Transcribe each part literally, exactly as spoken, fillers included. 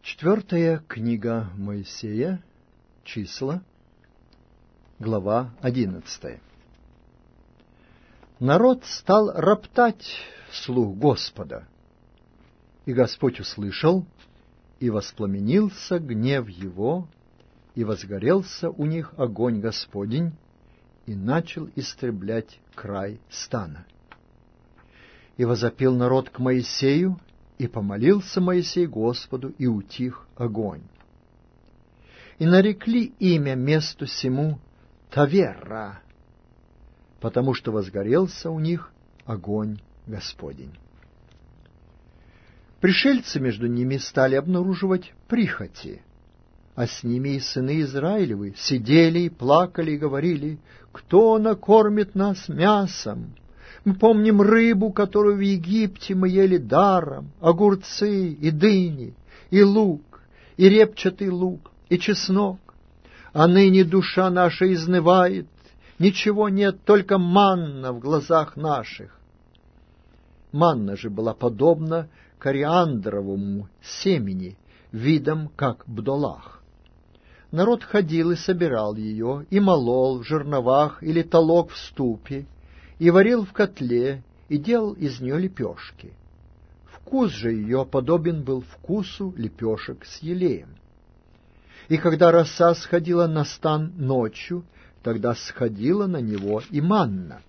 Четвертая книга Моисея, числа, глава одиннадцатая. Народ стал роптать вслух Господа, и Господь услышал, и воспламенился гнев его, и возгорелся у них огонь Господень, и начал истреблять край стана. И возопил народ к Моисею, и помолился Моисей Господу, и утих огонь. И нарекли имя месту сему Таверра, потому что возгорелся у них огонь Господень. Пришельцы между ними стали обнаруживать прихоти, а с ними и сыны Израилевы сидели и плакали и говорили: «Кто накормит нас мясом? Мы помним рыбу, которую в Египте мы ели даром, огурцы и дыни, и лук, и репчатый лук, и чеснок. А ныне душа наша изнывает, ничего нет, только манна в глазах наших». Манна же была подобна кориандровому семени, видом как бдолах. Народ ходил и собирал ее, и молол в жерновах или толок в ступе, и варил в котле, и делал из нее лепешки. Вкус же ее подобен был вкусу лепешек с елеем. И когда роса сходила на стан ночью, тогда сходила на него и манна.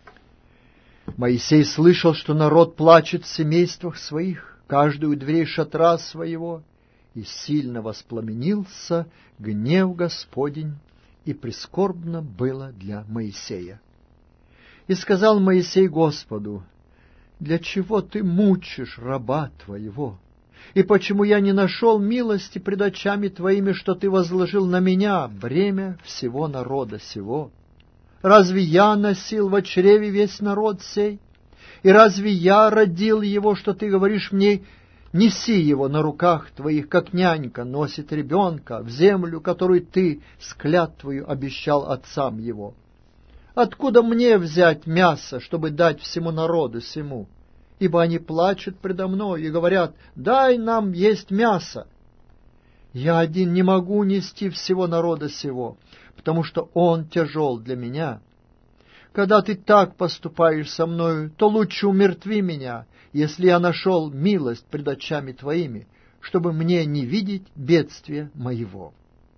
Моисей слышал, что народ плачет в семействах своих, каждый у дверей шатра своего, и сильно воспламенился гнев Господень, и прискорбно было для Моисея. И сказал Моисей Господу: «Для чего ты мучишь раба твоего? И почему я не нашел милости пред очами твоими, что ты возложил на меня бремя всего народа сего? Разве я носил во чреве весь народ сей? И разве я родил его, что ты говоришь мне: неси его на руках твоих, как нянька носит ребенка, в землю, которую ты с клятвою обещал отцам его? Откуда мне взять мясо, чтобы дать всему народу сему? Ибо они плачут предо мной и говорят: дай нам есть мясо. Я один не могу нести всего народа сего, потому что он тяжел для меня. Когда ты так поступаешь со мною, то лучше умертви меня, если я нашел милость пред очами твоими, чтобы мне не видеть бедствия моего».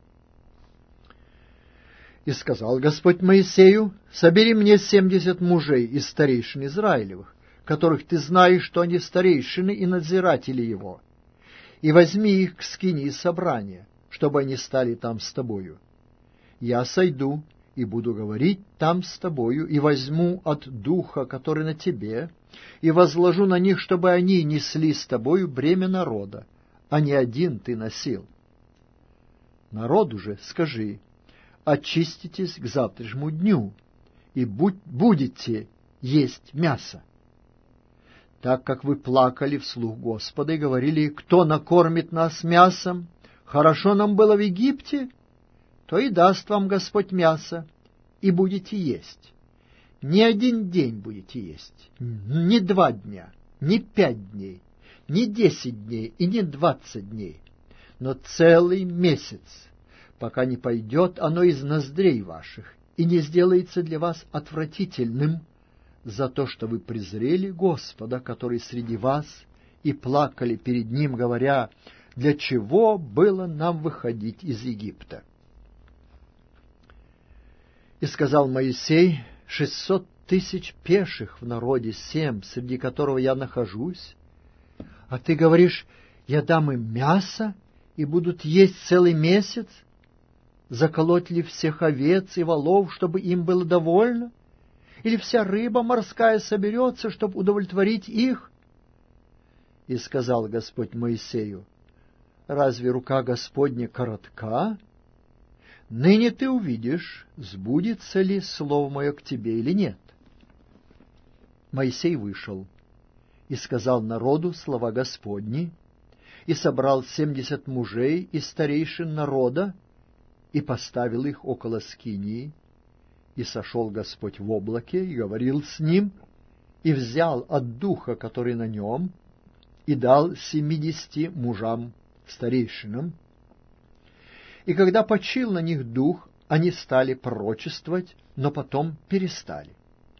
И сказал Господь Моисею: «Собери мне семьдесят мужей из старейшин Израилевых, которых ты знаешь, что они старейшины и надзиратели его, и возьми их к скинии собрания, чтобы они стали там с тобою. Я сойду и буду говорить там с тобою, и возьму от духа, который на тебе, и возложу на них, чтобы они несли с тобою бремя народа, а не один ты носил. Народу же скажи: очиститесь к завтрашнему дню, и будь, будете есть мясо. Так как вы плакали вслух Господа и говорили: кто накормит нас мясом? Хорошо нам было в Египте, то и даст вам Господь мясо, и будете есть. Не один день будете есть, не два дня, не пять дней, не десять дней и не двадцать дней, но целый месяц, пока не пойдет оно из ноздрей ваших и не сделается для вас отвратительным, за то, что вы презрели Господа, который среди вас, и плакали перед Ним, говоря: для чего было нам выходить из Египта?» И сказал Моисей: «Шестьсот тысяч пеших в народе семь, среди которого я нахожусь, а ты говоришь: я дам им мясо, и будут есть целый месяц? Заколоть ли всех овец и волов, чтобы им было довольно? Или вся рыба морская соберется, чтобы удовлетворить их?» И сказал Господь Моисею: «Разве рука Господня коротка? Ныне ты увидишь, сбудется ли слово мое к тебе или нет». Моисей вышел и сказал народу слова Господни, и собрал семьдесят мужей из старейшин народа, и поставил их около скинии. И сошел Господь в облаке, и говорил с ним, и взял от духа, который на нем, и дал семидесяти мужам старейшинам. И когда почил на них дух, они стали пророчествовать, но потом перестали.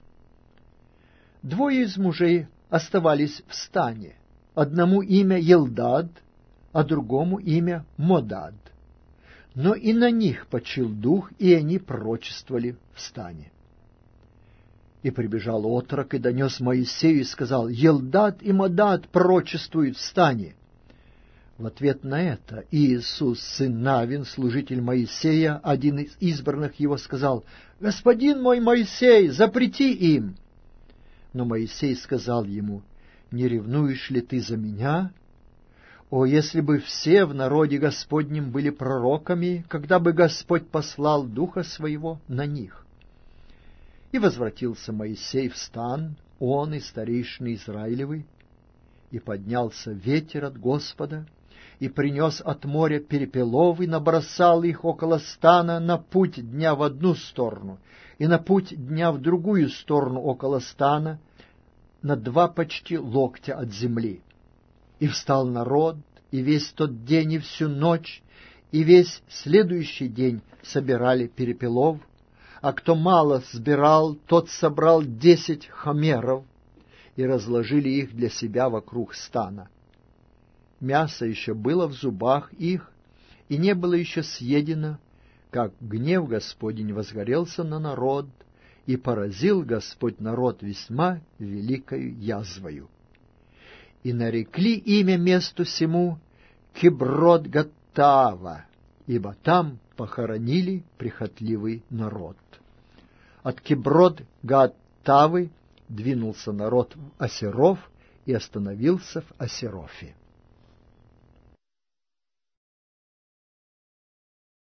Двое из мужей оставались в стане, одному имя Елдад, а другому имя Модад. Но и на них почил дух, и они пророчествовали в стане. И прибежал отрок и донес Моисею и сказал: «Елдад и Модад пророчествуют в стане». В ответ на это Иисус, сын Навин, служитель Моисея, один из избранных его, сказал: «Господин мой Моисей, запрети им». Но Моисей сказал ему: «Не ревнуешь ли ты за меня? О, если бы все в народе Господнем были пророками, когда бы Господь послал Духа Своего на них». И возвратился Моисей в стан, он и старейшины Израилевы, и поднялся ветер от Господа, и принес от моря перепелов, и набросал их около стана на путь дня в одну сторону, и на путь дня в другую сторону около стана, на два почти локтя от земли. И встал народ, и весь тот день и всю ночь, и весь следующий день собирали перепелов, а кто мало сбирал, тот собрал десять хомеров, и разложили их для себя вокруг стана. Мясо еще было в зубах их, и не было еще съедено, как гнев Господень возгорелся на народ, и поразил Господь народ весьма великою язвою. И нарекли имя месту сему Киброт-Гаттава, ибо там похоронили прихотливый народ. От Киброт-Гаттавы двинулся народ в Асеров и остановился в Асерофе.